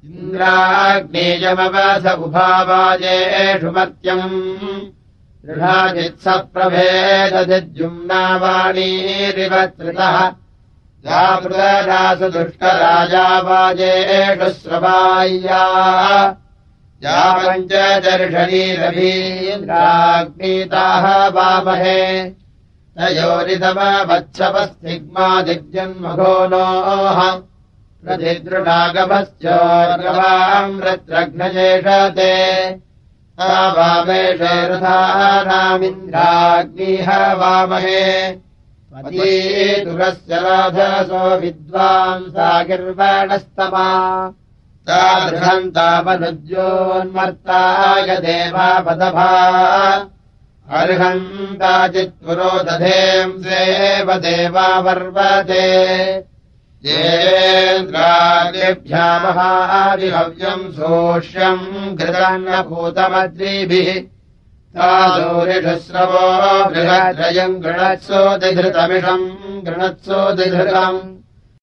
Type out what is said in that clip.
इन्द्राग्नेयमवस उभावाजेषु मत्यम् दृढाजित्सप्रभेदजिद्युम्नावाणीरिवत्रितः जापृतरासु दुष्टराजावाजेषु स्रवाय्या या पञ्चदर्शनीरभीन्द्राग्नीताः वामहे तयोरिदमवत्सवस्तिग्मादिग्जन्मघो नोः प्रतिदृढागमश्चोर्गवामृत्रघ्नजेषते वामेषेरुधानामिन्द्राग्निः वामहे पतीतुरस्य राधसो विद्वांसागिर्वाणस्तमा तादृशम् तावनुज्योन्मर्ताय देवापदभा अर्हन्ताचित्पुरो दधेंसेव देवावर्वते येन्द्रादिभ्यामहादिहव्यम् सोष्यम् घृतन्नभूतमद्रिभिः तादूरिषुस्रवो बृहद्रयम् गृणत्सोऽधिधृतमिषम् गृणत्सोऽधिधृतम्